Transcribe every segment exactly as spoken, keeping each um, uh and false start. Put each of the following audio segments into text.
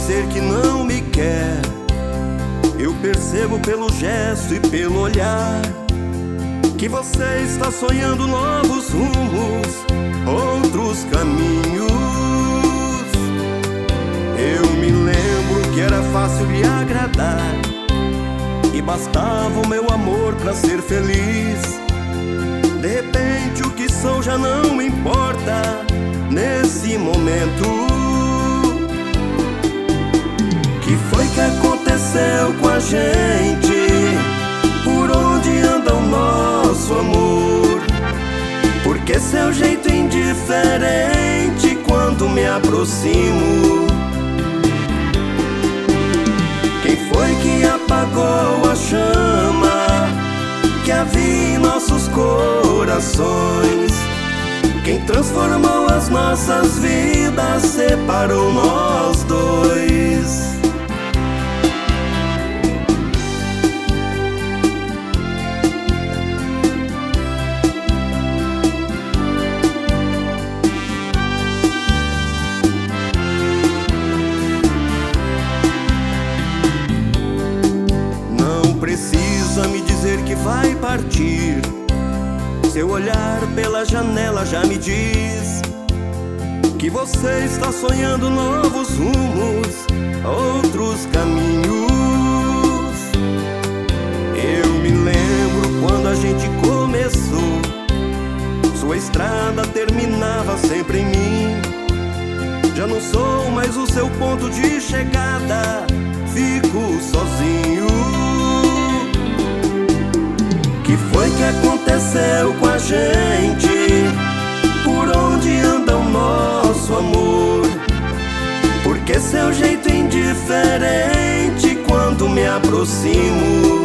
dizer que não me quer. Eu percebo pelo gesto e pelo olhar que você está sonhando novos rumos, outros caminhos. Eu me lembro que era fácil lhe agradar e bastava o meu amor pra ser feliz. De repente o que sou já não importa nesse momento. Que foi que aconteceu com a gente? Por onde anda o nosso amor? Por que seu jeito indiferente quando me aproximo? Quem foi que apagou a chama que havia em nossos corações? Quem transformou as nossas vidas, separou nós dois. Precisa me dizer que vai partir. Seu olhar pela janela já me diz que você está sonhando novos rumos, outros caminhos. Eu me lembro quando a gente começou, sua estrada terminava sempre em mim. Já não sou mais o seu ponto de chegada, fico sozinho. Que foi que aconteceu com a gente? Por onde anda o nosso amor? Por que seu jeito indiferente quando me aproximo?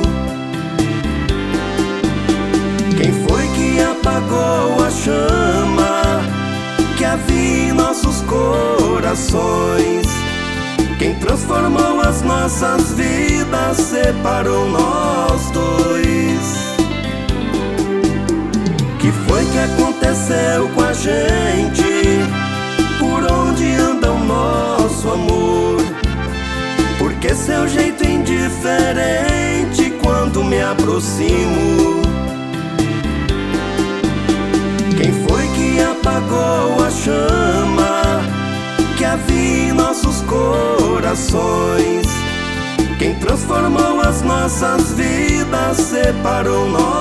Quem foi que apagou a chama que havia em nossos corações? Quem transformou as nossas vidas, separou nós dois. Que foi que aconteceu com a gente? Por onde anda o nosso amor? Por que seu jeito indiferente quando me aproximo? Quem foi que apagou a chama que havia em nossos corações? Quem transformou as nossas vidas, separou nós